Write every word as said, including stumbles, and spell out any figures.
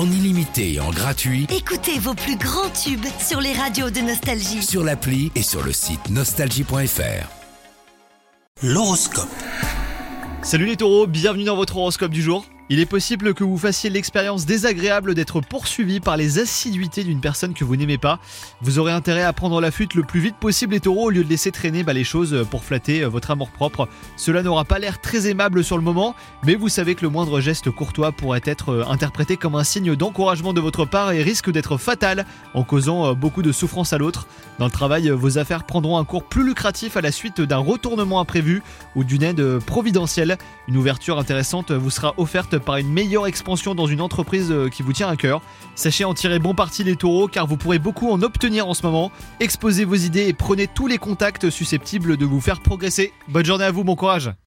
en illimité et en gratuit Écoutez vos plus grands tubes sur les radios de Nostalgie. sur l'appli et sur le site nostalgie point f r. L'horoscope. Salut les taureaux, bienvenue dans votre horoscope du jour. Il est possible que vous fassiez l'expérience désagréable d'être poursuivi par les assiduités d'une personne que vous n'aimez pas. Vous aurez intérêt à prendre la fuite le plus vite possible les taureaux au lieu de laisser traîner bah, les choses pour flatter votre amour-propre. Cela n'aura pas l'air très aimable sur le moment, mais vous savez que le moindre geste courtois pourrait être interprété comme un signe d'encouragement de votre part et risque d'être fatal en causant beaucoup de souffrance à l'autre. Dans le travail, vos affaires prendront un cours plus lucratif à la suite d'un retournement imprévu ou d'une aide providentielle. Une ouverture intéressante vous sera offerte par une meilleure expansion dans une entreprise qui vous tient à cœur. Sachez en tirer bon parti les taureaux car vous pourrez beaucoup en obtenir en ce moment. Exposez vos idées et prenez tous les contacts susceptibles de vous faire progresser. Bonne journée à vous, bon courage.